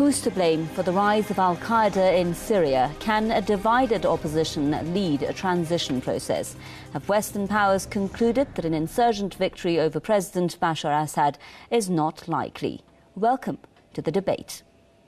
Who's to blame for the rise of Al-Qaeda in Syria? Can a divided opposition lead a transition process? Have Western powers concluded that an insurgent victory over President Bashar Assad is not likely? Welcome to the debate.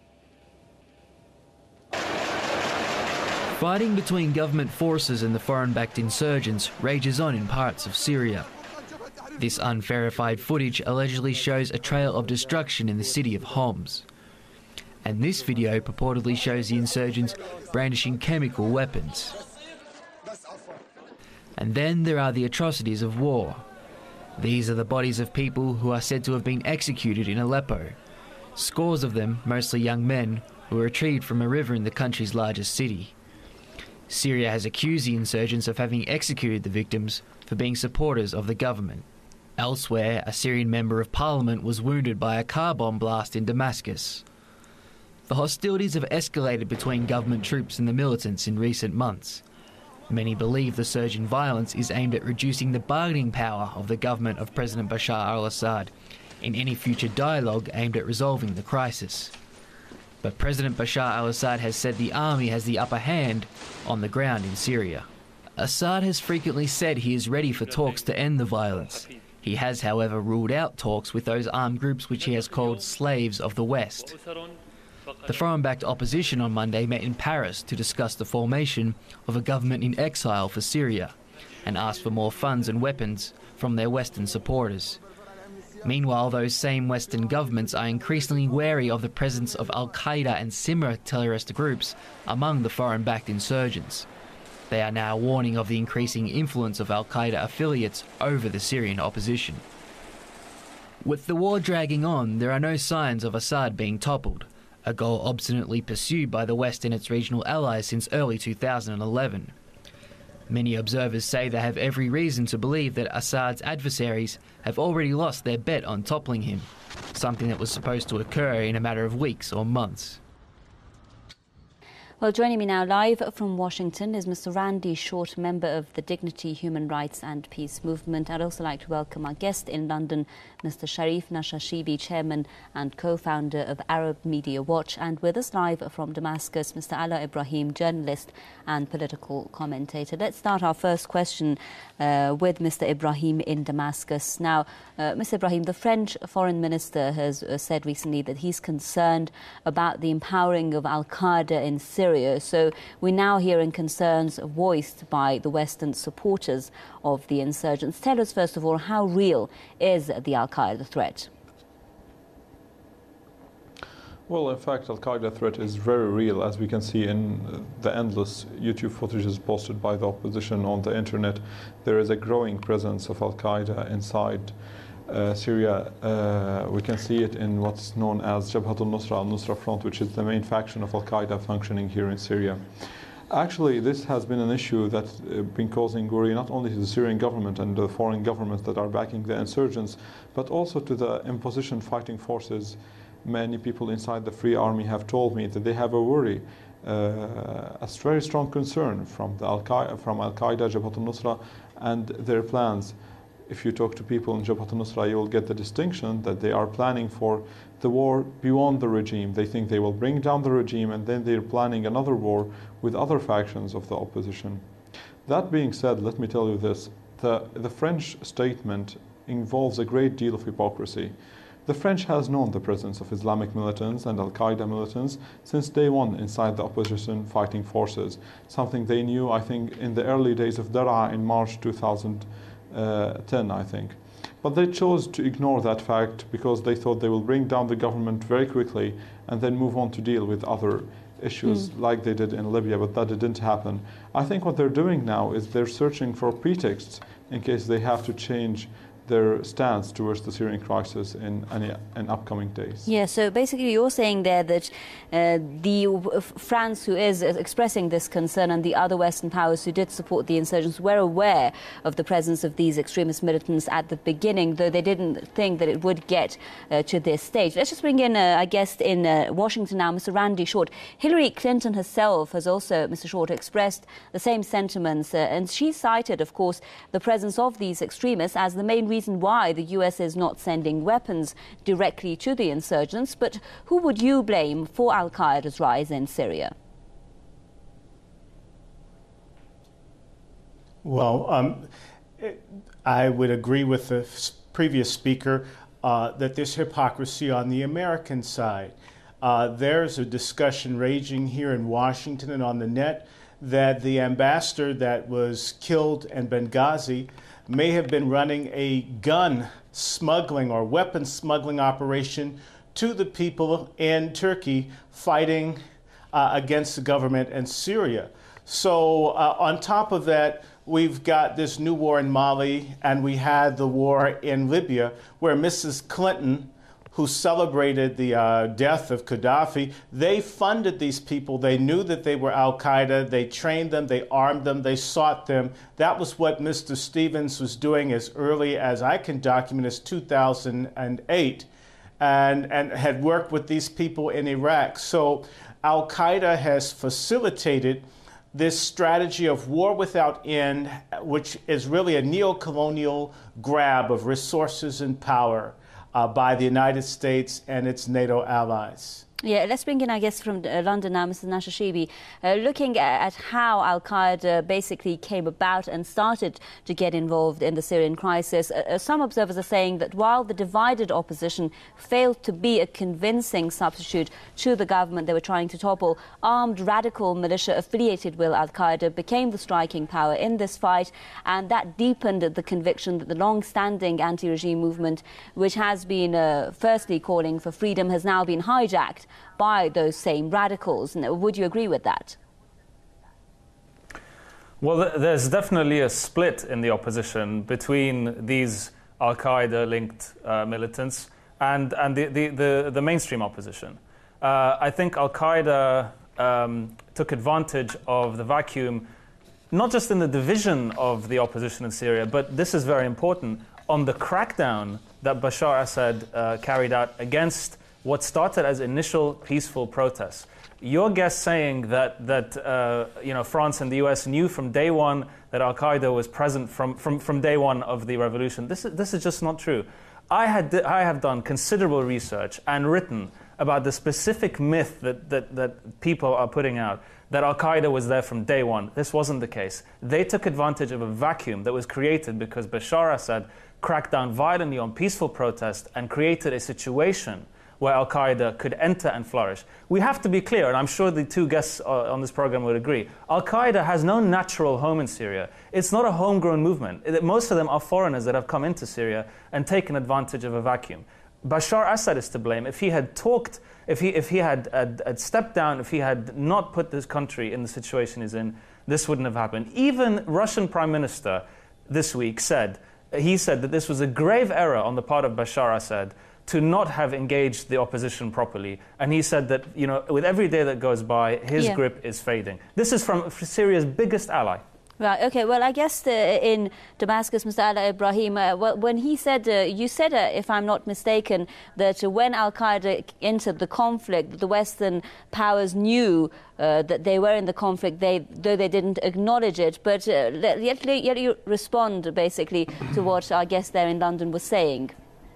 Fighting between government forces and the foreign-backed insurgents rages on in parts of Syria. This unverified footage allegedly shows a trail of destruction in the city of Homs. And this video purportedly shows the insurgents brandishing chemical weapons. And then there are the atrocities of war. These are the bodies of people who are said to have been executed in Aleppo. Scores of them, mostly young men, were retrieved from a river in the country's largest city. Syria has accused the insurgents of having executed the victims for being supporters of the government. Elsewhere, a Syrian member of parliament was wounded by a car bomb blast in Damascus. The hostilities have escalated between government troops and the militants in recent months. Many believe the surge in violence is aimed at reducing the bargaining power of the government of President Bashar al-Assad in any future dialogue aimed at resolving the crisis. But President Bashar al-Assad has said the army has the upper hand on the ground in Syria. Assad has frequently said he is ready for talks to end the violence. He has, however, ruled out talks with those armed groups which he has called slaves of the West. The foreign-backed opposition on Monday met in Paris to discuss the formation of a government in exile for Syria and asked for more funds and weapons from their Western supporters. Meanwhile, those same Western governments are increasingly wary of the presence of Al-Qaeda and similar terrorist groups among the foreign-backed insurgents. They are now warning of the increasing influence of Al-Qaeda affiliates over the Syrian opposition. With the war dragging on, there are no signs of Assad being toppled, a goal obstinately pursued by the West and its regional allies since early 2011. Many observers say they have every reason to believe that Assad's adversaries have already lost their bet on toppling him, something that was supposed to occur in a matter of weeks or months. Well, joining me now live from Washington is Mr. Randy Short, member of the Dignity, Human Rights and Peace Movement. I'd also like to welcome our guest in London, Mr. Sharif Nashashibi, chairman and co-founder of Arab Media Watch, and with us live from Damascus, Mr. Ala Ibrahim, journalist and political commentator. Let's start our first question with Mr. Ibrahim in Damascus. Now, Mr. Ibrahim, the French foreign minister has said recently that he's concerned about the empowering of Al-Qaeda in Syria. So we're now hearing concerns voiced by the Western supporters of the insurgents. Tell us, first of all, how real is the Al-Qaeda threat? Well, in fact, Al-Qaeda threat is very real, as we can see in the endless YouTube footages posted by the opposition on the internet. There is a growing presence of Al-Qaeda inside Syria. We can see it in what's known as Jabhat al-Nusra, al-Nusra Front, which is the main faction of Al-Qaeda functioning here in Syria. Actually, this has been an issue that's been causing worry not only to the Syrian government and the foreign governments that are backing the insurgents, but also to the opposition fighting forces. Many people inside the Free Army have told me that they have a worry, a very strong concern from Al-Qaeda, Jabhat al-Nusra, and their plans. If you talk to people in Jabhat al-Nusra, you will get the distinction that they are planning for the war beyond the regime. They think they will bring down the regime, and then they're planning another war with other factions of the opposition. That being said, let me tell you this. The French statement involves a great deal of hypocrisy. The French has known the presence of Islamic militants and Al-Qaeda militants since day one inside the opposition fighting forces, something they knew, I think, in the early days of Daraa in March 2010, I think. But they chose to ignore that fact because they thought they will bring down the government very quickly and then move on to deal with other issues like they did in Libya, but that didn't happen. I think what they're doing now is they're searching for pretexts in case they have to change their stance towards the Syrian crisis in upcoming days. Yeah, so basically you're saying there that France, who is expressing this concern, and the other Western powers who did support the insurgents were aware of the presence of these extremist militants at the beginning, though they didn't think that it would get to this stage. Let's just bring in a guest in Washington now, Mr. Randy Short. Hillary Clinton herself has also, Mr. Short, expressed the same sentiments, and she cited, of course, the presence of these extremists as the main reason reason why the US is not sending weapons directly to the insurgents. But who would you blame for al-Qaeda's rise in Syria? Well, I would agree with the previous speaker that there's hypocrisy on the American side. There's a discussion raging here in Washington and on the net that the ambassador that was killed in Benghazi may have been running a gun smuggling or weapon smuggling operation to the people in Turkey fighting against the government in Syria. So on top of that, we've got this new war in Mali, and we had the war in Libya, where Mrs. Clinton, who celebrated the death of Gaddafi, they funded these people. They knew that they were al-Qaeda. They trained them. They armed them. They sought them. That was what Mr. Stevens was doing as early as I can document as 2008, and had worked with these people in Iraq. So al-Qaeda has facilitated this strategy of war without end, which is really a neo-colonial grab of resources and power by the United States and its NATO allies. Yeah, let's bring in our guest from London now, Mr. Nashashibi. Looking at how al-Qaeda basically came about and started to get involved in the Syrian crisis, some observers are saying that while the divided opposition failed to be a convincing substitute to the government they were trying to topple, armed radical militia affiliated with al-Qaeda became the striking power in this fight, and that deepened the conviction that the long-standing anti-regime movement, which has been firstly calling for freedom, has now been hijacked by those same radicals. Would you agree with that? Well, there's definitely a split in the opposition between these al-Qaeda-linked militants and the mainstream opposition. I think al-Qaeda took advantage of the vacuum, not just in the division of the opposition in Syria, but this is very important, on the crackdown that Bashar Assad carried out against what started as initial peaceful protests. Your guest saying that France and the US knew from day one that al-Qaeda was present from day one of the revolution. This is just not true. I have done considerable research and written about the specific myth that people are putting out, that al-Qaeda was there from day one. This wasn't the case. They took advantage of a vacuum that was created because Bashar Assad cracked down violently on peaceful protest and created a situation where al-Qaeda could enter and flourish. We have to be clear, and I'm sure the two guests on this program would agree, al-Qaeda has no natural home in Syria. It's not a homegrown movement. Most of them are foreigners that have come into Syria and taken advantage of a vacuum. Bashar Assad is to blame. If he had talked, if he had stepped down, if he had not put this country in the situation he's in, this wouldn't have happened. Even Russian Prime Minister this week said that this was a grave error on the part of Bashar Assad to not have engaged the opposition properly. And he said that, with every day that goes by, his grip is fading. This is from Syria's biggest ally. Right, okay. Well, I guess in Damascus, Mr. Ala Ibrahim, when he said, you said, if I'm not mistaken, that when al-Qaeda entered the conflict, the Western powers knew that they were in the conflict, though they didn't acknowledge it. But yet you respond, basically, to what our guest there in London was saying.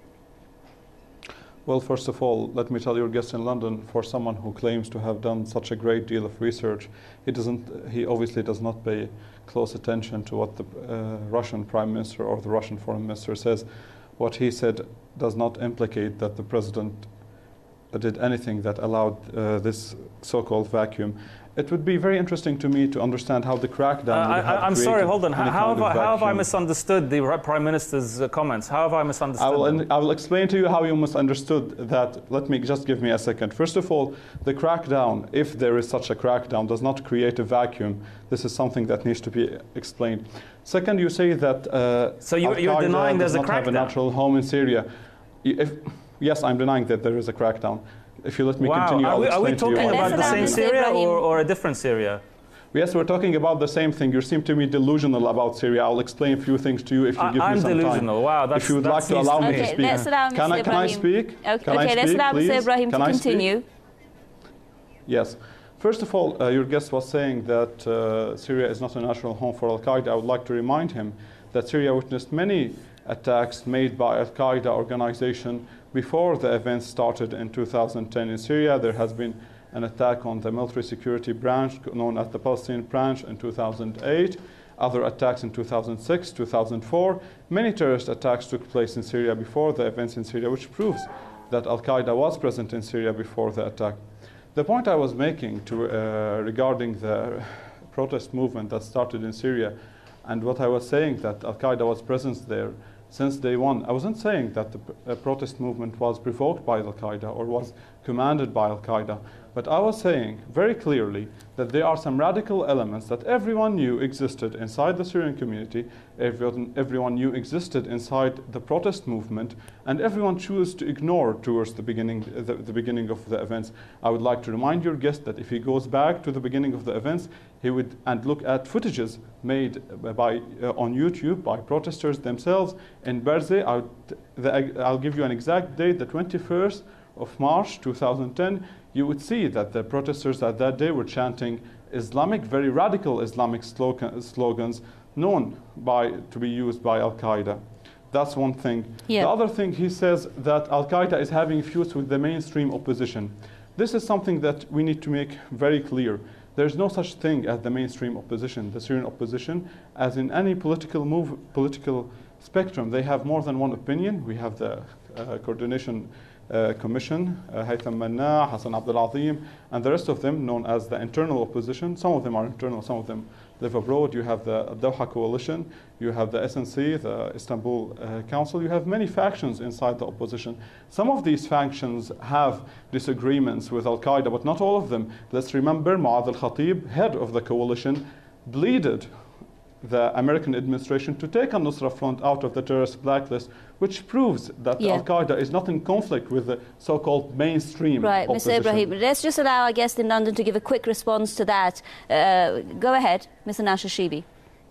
Well, first of all, let me tell your guest in London, for someone who claims to have done such a great deal of research, he obviously does not pay close attention to what the Russian Prime Minister or the Russian Foreign Minister says. What he said does not implicate that the President did anything that allowed this so-called vacuum. It would be very interesting to me to understand how the crackdown would have I'm sorry, hold on. How have I misunderstood the Prime Minister's comments? How have I misunderstood I will explain to you how you misunderstood that. Let me just give me a second. First of all, the crackdown, if there is such a crackdown, does not create a vacuum. This is something that needs to be explained. Second, you say that so you're denying there's a crackdown? Have a natural home in Syria. Yes, I'm denying that there is a crackdown. If you let me continue, I'll explain to you. Are we talking about the same Syria or a different Syria? Yes, we're talking about the same thing. You seem to be delusional about Syria. I'll explain a few things to you if you give me some time. I'm delusional. Wow, if you would like to allow me to speak. Let's allow Mr. Can I speak? Okay, let's allow Mr. Ibrahim to continue. Yes. First of all, your guest was saying that Syria is not a natural home for al-Qaeda. I would like to remind him that Syria witnessed many attacks made by Al-Qaeda organization before the events started in 2010 in Syria. There has been an attack on the military security branch known as the Palestinian branch in 2008, other attacks in 2006, 2004. Many terrorist attacks took place in Syria before the events in Syria, which proves that Al-Qaeda was present in Syria before the attack. The point I was making regarding the protest movement that started in Syria, and what I was saying that Al-Qaeda was present there since day one, I wasn't saying that the protest movement was provoked by Al-Qaeda or was commanded by Al-Qaeda, but I was saying very clearly that there are some radical elements that everyone knew existed inside the Syrian community, everyone knew existed inside the protest movement, and everyone chose to ignore towards the beginning of the events. I would like to remind your guest that if he goes back to the beginning of the events, he would look at footages made on YouTube by protesters themselves in Berzeh. I'll give you an exact date, the 21st of March 2010. You would see that the protesters at that day were chanting very radical Islamic slogans known to be used by Al-Qaeda. That's one thing. Yeah. The other thing, he says that Al-Qaeda is having feuds with the mainstream opposition. This is something that we need to make very clear. There's no such thing as the mainstream opposition, the Syrian opposition, as in any political spectrum. They have more than one opinion. We have the Coordination Commission, Haytham Manna, Hassan Abdul Azim, and the rest of them known as the internal opposition. Some of them are internal, some of them live abroad. You have the Doha Coalition, you have the SNC, the Istanbul Council. You have many factions inside the opposition. Some of these factions have disagreements with Al-Qaeda, but not all of them. Let's remember Mu'adh al-Khatib, head of the coalition, pleaded the American administration to take al-Nusra Front out of the terrorist blacklist, which proves that Al-Qaeda is not in conflict with the so-called mainstream opposition. Mr. Ibrahim, let's just allow our guest in London to give a quick response to that. Go ahead, Mr. Nashashibi.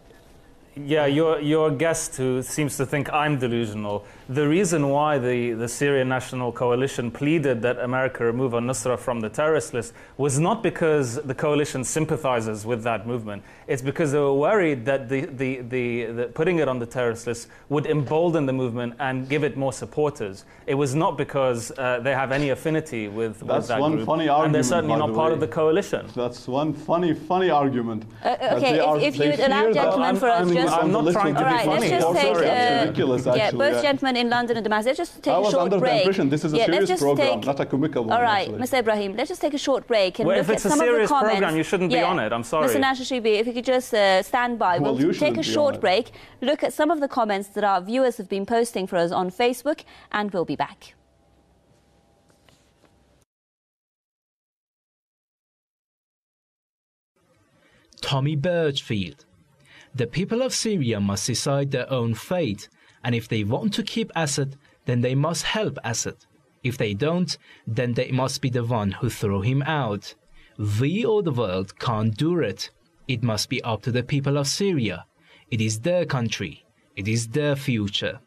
Yeah, your guest who seems to think I'm delusional. The reason why the Syrian National Coalition pleaded that America remove al-Nusra from the terrorist list was not because the coalition sympathizes with that movement. It's because they were worried that the putting it on the terrorist list would embolden the movement and give it more supporters. It was not because they have any affinity with that group. That's one funny argument, and they're certainly not part of the coalition. That's one funny argument. Okay, if you would allow gentlemen for us just... I'm not trying to be funny. Let's just take, ridiculous, actually, both gentlemen in London and Damascus, let's just take a short break. I was under the impression this is a serious program, not a comical one. All right, Mr. Ibrahim, let's just take a short break and look at some of the comments. If it's a serious program, you shouldn't be on it. I'm sorry. Mr. Nashashibi, if you could just stand by. We'll take a short break, look at some of the comments that our viewers have been posting for us on Facebook, and we'll be back. Tommy Birchfield. The people of Syria must decide their own fate, and if they want to keep Assad, then they must help Assad. If they don't, then they must be the one who throw him out. We or the world can't do it. It must be up to the people of Syria. It is their country. It is their future.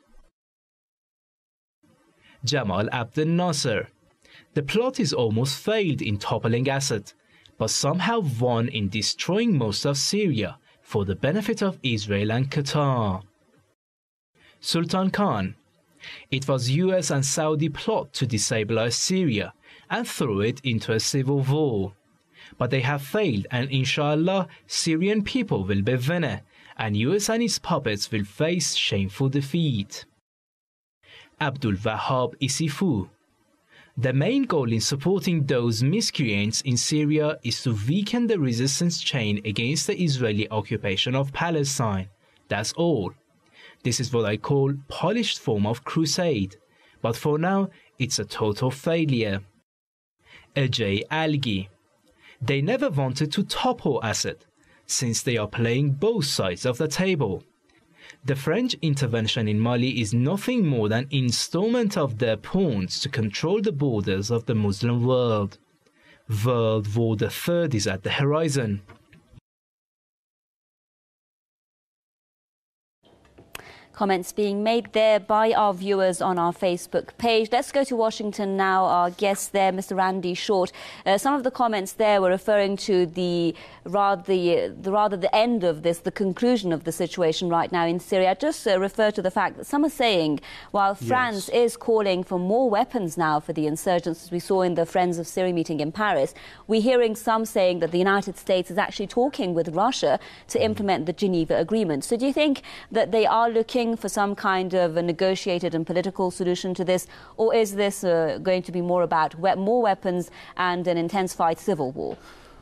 Jamal Abdel Nasser. The plot is almost failed in toppling Assad, but somehow won in destroying most of Syria for the benefit of Israel and Qatar. Sultan Khan. It was US and Saudi plot to destabilize Syria and throw it into a civil war. But they have failed, and inshallah, Syrian people will be winner, and US and its puppets will face shameful defeat. Abdul Wahab Isifu. The main goal in supporting those miscreants in Syria is to weaken the resistance chain against the Israeli occupation of Palestine. That's all. This is what I call polished form of crusade, but for now it's a total failure. Ajay Algi. They never wanted to topple Assad, since they are playing both sides of the table. The French intervention in Mali is nothing more than installment of their pawns to control the borders of the Muslim world. World War III is at the horizon. comments being made there by our viewers on our Facebook page. Let's go to Washington now. Our guest there, Mr. Randy Short. Some of the comments there were referring to the end of this, the conclusion of the situation right now in Syria. Just refer to the fact that some are saying, while France is calling for more weapons now for the insurgents, as we saw in the Friends of Syria meeting in Paris, we're hearing some saying that the United States is actually talking with Russia to implement the Geneva Agreement. So do you think that they are looking for some kind of a negotiated and political solution to this, or is this going to be more about more weapons and an intensified civil war?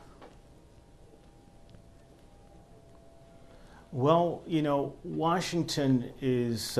Well, you know, Washington is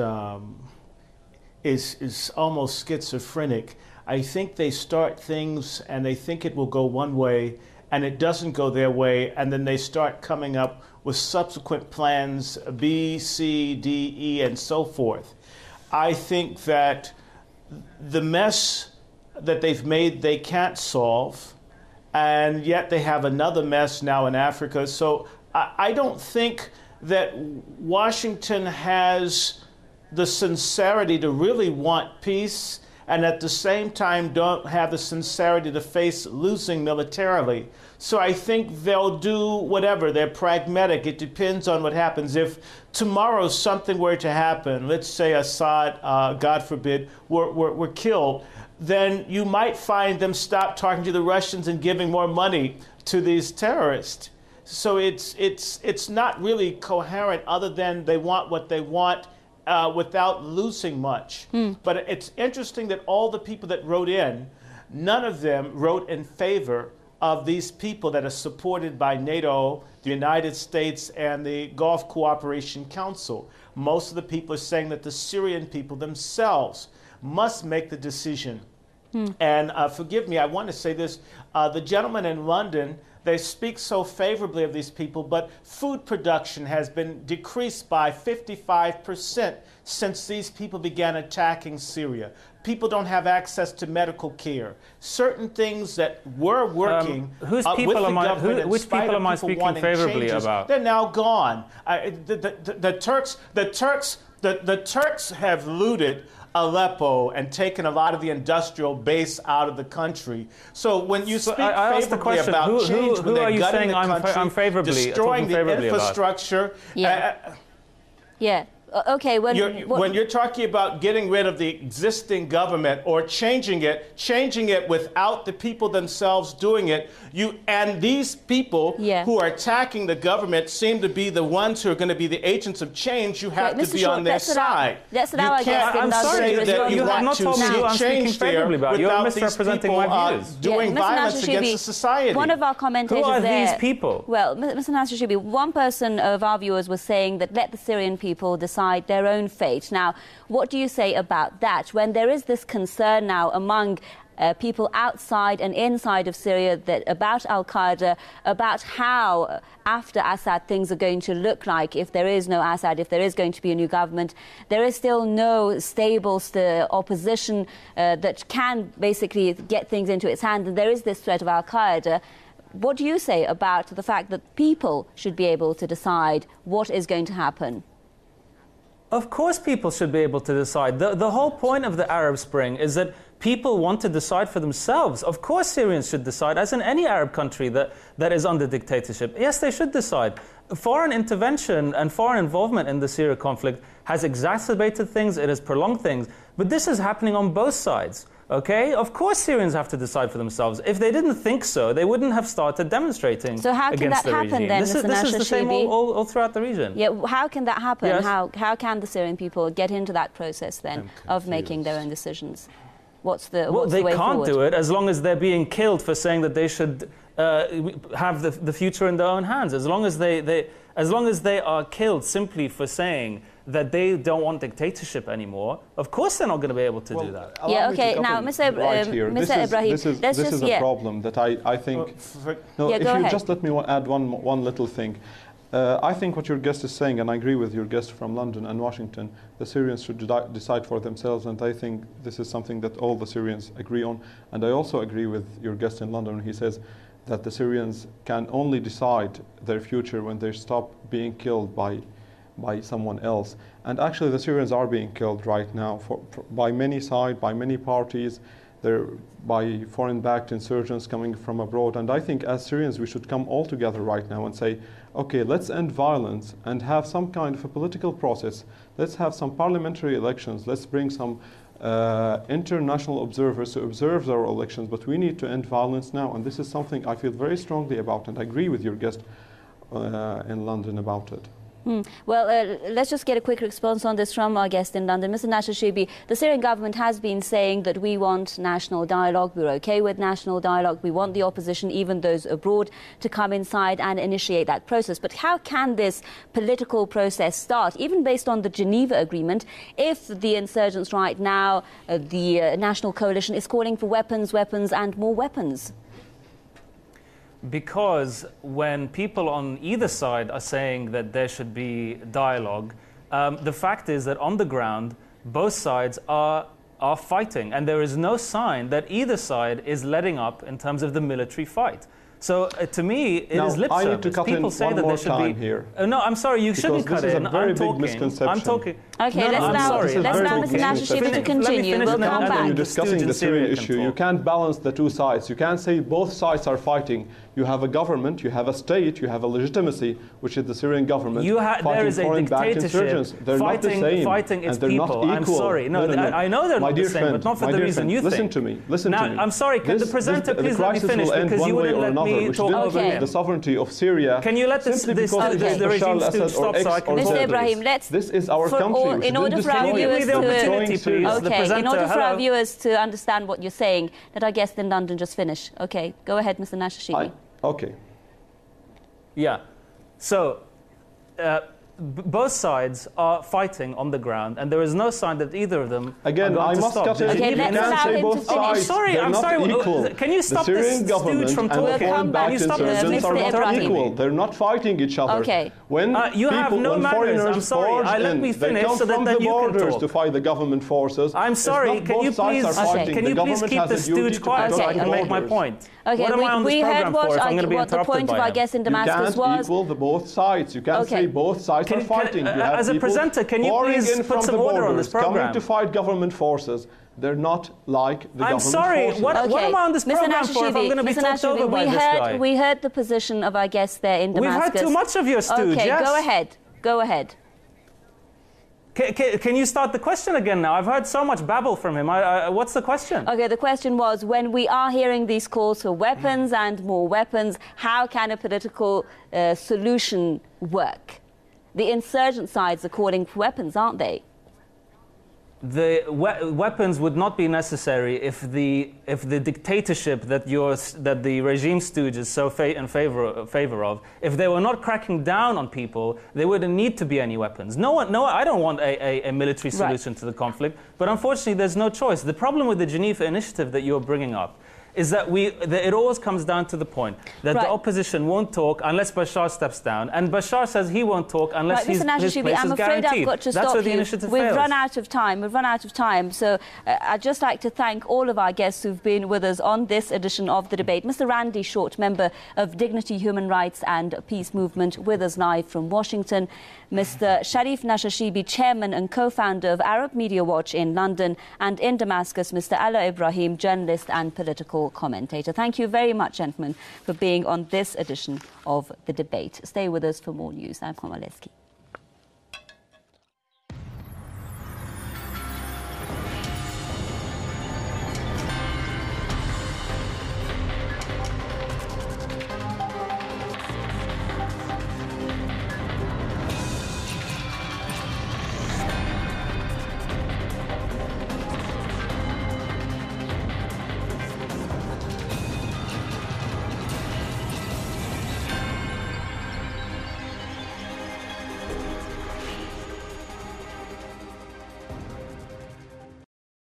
almost schizophrenic. I think they start things and they think it will go one way, and it doesn't go their way, and then they start coming up with subsequent plans B, C, D, E, and so forth. I think that the mess that they've made they can't solve, and yet they have another mess now in Africa. So I don't think that Washington has the sincerity to really want peace, and at the same time don't have the sincerity to face losing militarily. So I think they'll do whatever. They're pragmatic. It depends on what happens. If tomorrow something were to happen, let's say Assad, God forbid, were killed, then you might find them stop talking to the Russians and giving more money to these terrorists. So it's not really coherent, other than they want what they want without losing much. But it's interesting that all the people that wrote in, none of them wrote in favor of these people that are supported by NATO, the United States, and the Gulf Cooperation Council. Most of the people are saying that the Syrian people themselves must make the decision. And forgive me, I want to say this. The gentleman in London, they speak so favorably of these people, but food production has been decreased by 55% since these people began attacking Syria. People don't have access to medical care. Certain things that were working which people am I speaking favorably about? They're now gone. The Turks have looted Aleppo and taken a lot of the industrial base out of the country. So when you speak favorably about change, when they're gutting the country, destroying the infrastructure, Okay, when you're talking about getting rid of the existing government or changing it without the people themselves doing it, and these people who are attacking the government seem to be the ones who are going to be the agents of change. You have to be on their side. That's what I guess. I'm sorry that you have not told me who I'm speaking favorably about. You're misrepresenting my views. Doing violence against society. One of our commentators there. Who are these there, people? Well, Mr. Nasser Shubi, one person of our viewers was saying that let the Syrian people decide their own fate. Now, what do you say about that? When there is this concern now among people outside and inside of Syria about Al-Qaeda, about how after Assad things are going to look like if there is no Assad, if there is going to be a new government, there is still no stable opposition that can basically get things into its hand, and there is this threat of Al-Qaeda. What do you say about the fact that people should be able to decide what is going to happen? Of course people should be able to decide. The whole point of the Arab Spring is that people want to decide for themselves. Of course Syrians should decide, as in any Arab country that is under dictatorship. Yes, they should decide. Foreign intervention and foreign involvement in the Syria conflict has exacerbated things, it has prolonged things, but this is happening on both sides. Okay? Of course Syrians have to decide for themselves. If they didn't think so, they wouldn't have started demonstrating against the regime. So how can that happen then, This is the same all throughout the region. Yeah, how can that happen? Yes. How can the Syrian people get into that process then of making their own decisions? What's the way forward? They can't do it as long as they're being killed for saying that they should have the future in their own hands. As long as they are killed simply for saying that they don't want dictatorship anymore, of course they're not going to be able to do that. Yeah, okay. Now, Mr. Ibrahim, this is a problem that I think... Just let me add one little thing. I think what your guest is saying, and I agree with your guest from London and Washington, the Syrians should decide for themselves, and I think this is something that all the Syrians agree on. And I also agree with your guest in London when he says that the Syrians can only decide their future when they stop being killed by by someone else. And actually the Syrians are being killed right now by many sides, by many parties. They're by foreign-backed insurgents coming from abroad. And I think as Syrians we should come all together right now and say, okay, let's end violence and have some kind of a political process. Let's have some parliamentary elections. Let's bring some international observers to observe our elections. But we need to end violence now. And this is something I feel very strongly about, and I agree with your guest in London about it. Well, let's just get a quick response on this from our guest in London. Mr. Nashashibi, the Syrian government has been saying that we want national dialogue, we're okay with national dialogue, we want the opposition, even those abroad, to come inside and initiate that process. But how can this political process start, even based on the Geneva Agreement, if the insurgents right now, the national coalition, is calling for weapons, weapons and more weapons? Because when people on either side are saying that there should be dialogue, the fact is that on the ground, both sides are fighting. And there is no sign that either side is letting up in terms of the military fight. So to me, it is lip service. I need to cut people in say one that more there should time be. here. No, I'm sorry, you shouldn't cut in. I'm talking. I'm talking. Okay, no, let's allow Mr. Nashashibi to continue. We'll come back. When you're discussing the Syrian issue, you can't balance the two sides. You can't say both sides are fighting. You have a government, you have a state, you have a legitimacy, which is the Syrian government. There is a dictatorship. They're not the same. Fighting its and they're people. Not equal. I'm sorry. No, I know they're not the same, but not for the reason you think. Listen to me. Listen to me. I'm sorry. Can the presenter please let me finish, because you wouldn't let me talk over him. The sovereignty of Syria. Can you let the regime stooge stop so I can talk? Mr. Ibrahim, this is our country. In order for our viewers to understand what you're saying, let our guest in London just finish. Okay, go ahead, Mr. Nashashibi. Okay. Yeah. So, both sides are fighting on the ground, and there is no sign that either of them are going to stop. Okay, let's allow him to finish. I'm sorry. Can you stop this stooge from talking? Can you stop this? Mr. Ibrahim. They're not fighting each other. Okay. When you have no manners. I'm sorry. Let me finish so that then you can talk. To fight the government forces. I'm sorry. Can you please keep the stooge quiet so I can make my point? Okay, what am I on this program for if I'm going to be what the point of our guest in Damascus was. You can't equal both sides. You can't say both sides are fighting. As a presenter, can you please put some order on this program? Coming to fight government forces. They're not like the government forces. I'm sorry. What am I on this program for if I'm going to be talked over by this guy? We heard the position of our guest there in Damascus. We've heard too much of your stooge, Okay, yes. go ahead. Go ahead. Can you start the question again now? I've heard so much babble from him. What's the question? Okay, the question was, when we are hearing these calls for weapons and more weapons, how can a political solution work? The insurgent sides are calling for weapons, aren't they? The weapons would not be necessary if the dictatorship that the regime stooge is so in favor of, if they were not cracking down on people, there wouldn't need to be any weapons. No, I don't want a military solution to the conflict, but unfortunately there's no choice. The problem with the Geneva Initiative that you're bringing up is that it always comes down to the point that the opposition won't talk unless Bashar steps down, and Bashar says he won't talk unless his place is guaranteed. I'm afraid I've got to stop you. We've run out of time. So I'd just like to thank all of our guests who've been with us on this edition of the debate. Mr. Randy Short, member of Dignity, Human Rights and Peace Movement, with us live from Washington. Mr. Sharif Nashashibi, chairman and co-founder of Arab Media Watch in London, and in Damascus, Mr. Ala Ibrahim, journalist and political commentator. Thank you very much, gentlemen, for being on this edition of the debate. Stay with us for more news. I'm Komaleski.